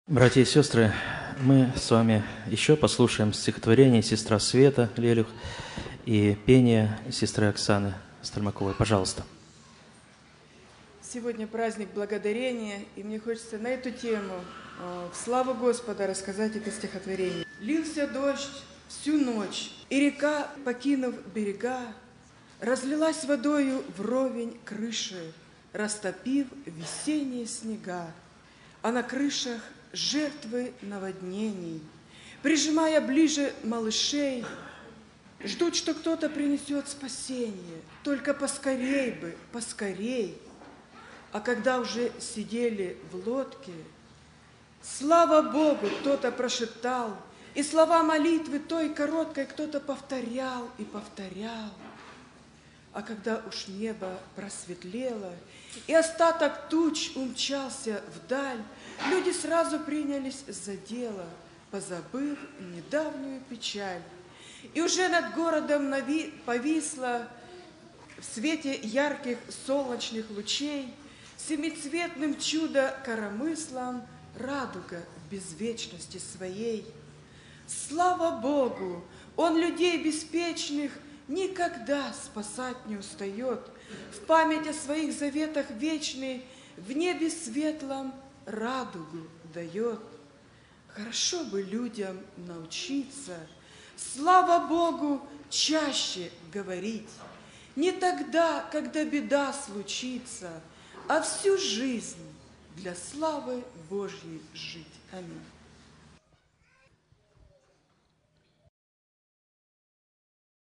Братья и сестры, мы с вами еще послушаем стихотворение «Сестра Света» Лелюх и пение сестры Оксаны Стальмаковой. Пожалуйста. Сегодня праздник Благодарения, и мне хочется на эту тему в славу Господа рассказать это стихотворение. «Лился дождь всю ночь, и река, покинув берега, разлилась водою вровень крыши, растопив весенние снега, а на крышах жертвы наводнений, прижимая ближе малышей, ждут, что кто-то принесет спасение, только поскорей бы, поскорей. А когда уже сидели в лодке, слава Богу, кто-то прошептал, и слова молитвы той короткой кто-то повторял и повторял. А когда уж небо просветлело, и остаток туч умчался вдаль, люди сразу принялись за дело, позабыв недавнюю печаль. И уже над городом повисла в свете ярких солнечных лучей семицветным чудо-коромыслом радуга в безвечности своей. Слава Богу, Он людей беспечных никогда спасать не устает, в память о своих заветах вечный в небе светлом радугу дает. Хорошо бы людям научиться, слава Богу, чаще говорить, не тогда, когда беда случится, а всю жизнь для славы Божьей жить. Аминь.